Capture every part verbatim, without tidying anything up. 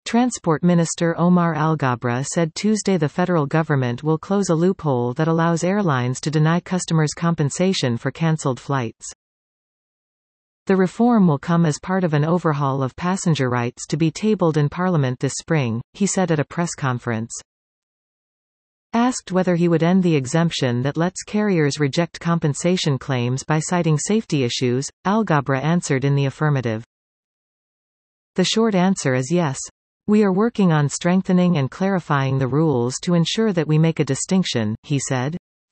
Transport Minister Omar Alghabra said Tuesday the federal government will close a loophole that allows airlines to deny customers compensation for cancelled flights. The reform will come as part of an overhaul of passenger rights to be tabled in Parliament this spring, he said at a press conference. Asked whether he would end the exemption that lets carriers reject compensation claims by citing safety issues, Alghabra answered in the affirmative. The short answer is yes. We are working on strengthening and clarifying the rules to ensure that we make a distinction, he said.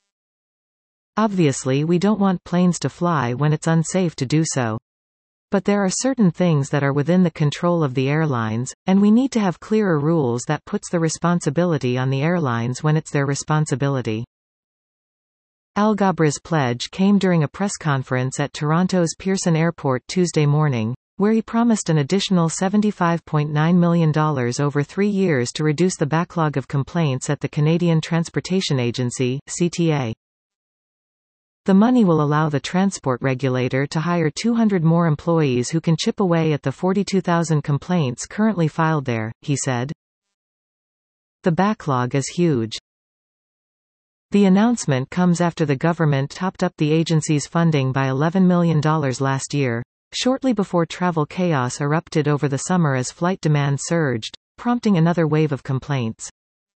Obviously we don't want planes to fly when it's unsafe to do so. But there are certain things that are within the control of the airlines, and we need to have clearer rules that puts the responsibility on the airlines when it's their responsibility. Alghabra's pledge came during a press conference at Toronto's Pearson Airport Tuesday morning, where he promised an additional seventy-five point nine million dollars over three years to reduce the backlog of complaints at the Canadian Transportation Agency, C T A. The money will allow the transport regulator to hire two hundred more employees who can chip away at the forty-two thousand complaints currently filed there, he said. The backlog is huge. The announcement comes after the government topped up the agency's funding by eleven million dollars last year, shortly before travel chaos erupted over the summer as flight demand surged, prompting another wave of complaints.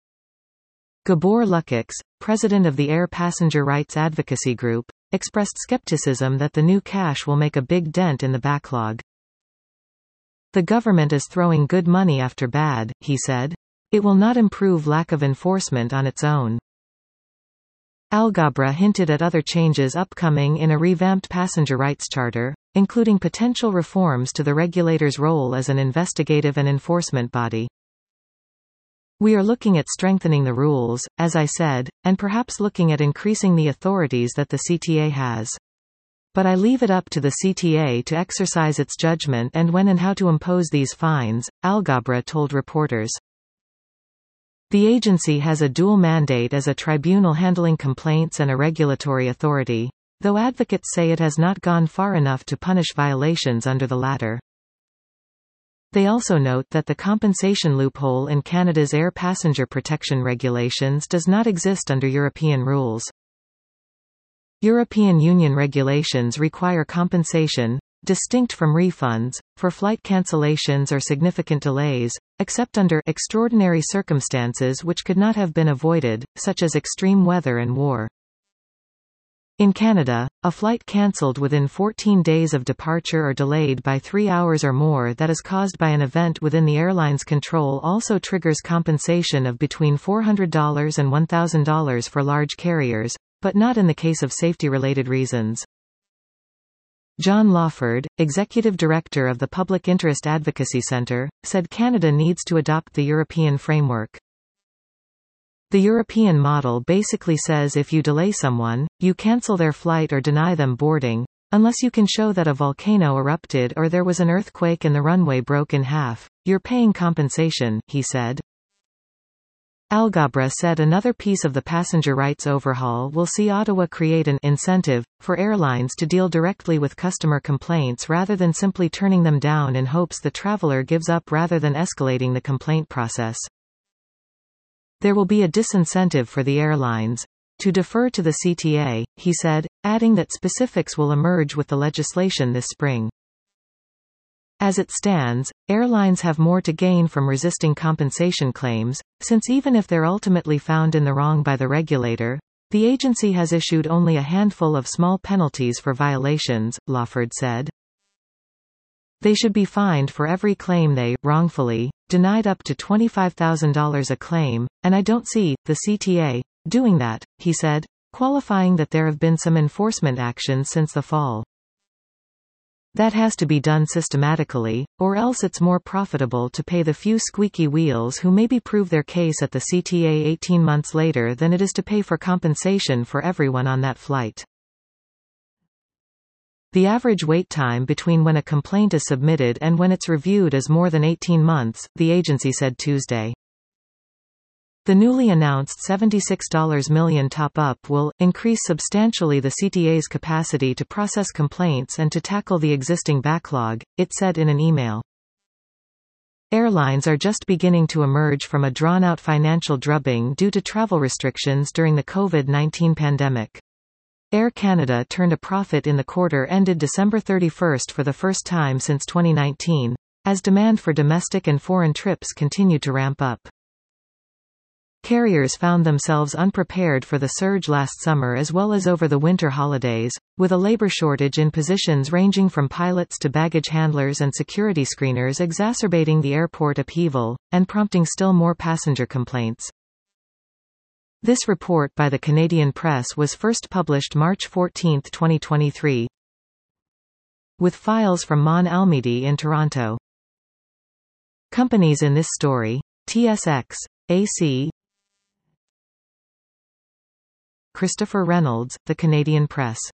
Gabor Lukacs, president of the Air Passenger Rights Advocacy Group, expressed skepticism that the new cash will make a big dent in the backlog. The government is throwing good money after bad, he said. It will not improve lack of enforcement on its own. Alghabra hinted at other changes upcoming in a revamped passenger rights charter, including potential reforms to the regulator's role as an investigative and enforcement body. We are looking at strengthening the rules, as I said, and perhaps looking at increasing the authorities that the C T A has. But I leave it up to the C T A to exercise its judgment and when and how to impose these fines, Alghabra told reporters. The agency has a dual mandate as a tribunal handling complaints and a regulatory authority, though advocates say it has not gone far enough to punish violations under the latter. They also note that the compensation loophole in Canada's air passenger protection regulations does not exist under European rules. European Union regulations require compensation, distinct from refunds, for flight cancellations or significant delays, except under extraordinary circumstances which could not have been avoided, such as extreme weather and war. In Canada, a flight cancelled within fourteen days of departure or delayed by three hours or more that is caused by an event within the airline's control also triggers compensation of between four hundred dollars and one thousand dollars for large carriers, but not in the case of safety-related reasons. John Lawford, executive director of the Public Interest Advocacy Centre, said Canada needs to adopt the European framework. The European model basically says if you delay someone, you cancel their flight or deny them boarding, unless you can show that a volcano erupted or there was an earthquake and the runway broke in half, you're paying compensation, he said. Alghabra said another piece of the passenger rights overhaul will see Ottawa create an incentive for airlines to deal directly with customer complaints rather than simply turning them down in hopes the traveler gives up rather than escalating the complaint process. There will be a disincentive for the airlines to defer to the C T A, he said, adding that specifics will emerge with the legislation this spring. As it stands, airlines have more to gain from resisting compensation claims, since even if they're ultimately found in the wrong by the regulator, the agency has issued only a handful of small penalties for violations, Lawford said. They should be fined for every claim they, wrongfully, denied up to twenty-five thousand dollars a claim, and I don't see the C T A doing that, he said, qualifying that there have been some enforcement actions since the fall. That has to be done systematically, or else it's more profitable to pay the few squeaky wheels who maybe prove their case at the C T A eighteen months later than it is to pay for compensation for everyone on that flight. The average wait time between when a complaint is submitted and when it's reviewed is more than eighteen months, the agency said Tuesday. The newly announced seventy-six million dollars top-up will increase substantially the C T A's capacity to process complaints and to tackle the existing backlog, it said in an email. Airlines are just beginning to emerge from a drawn-out financial drubbing due to travel restrictions during the COVID nineteen pandemic. Air Canada turned a profit in the quarter ended December thirty-first for the first time since twenty nineteen, as demand for domestic and foreign trips continued to ramp up. Carriers found themselves unprepared for the surge last summer as well as over the winter holidays, with a labor shortage in positions ranging from pilots to baggage handlers and security screeners exacerbating the airport upheaval, and prompting still more passenger complaints. This report by the Canadian Press was first published March fourteenth twenty twenty-three. With files from Mon Almeida in Toronto. Companies in this story: T S X, A C, Christopher Reynolds, The Canadian Press.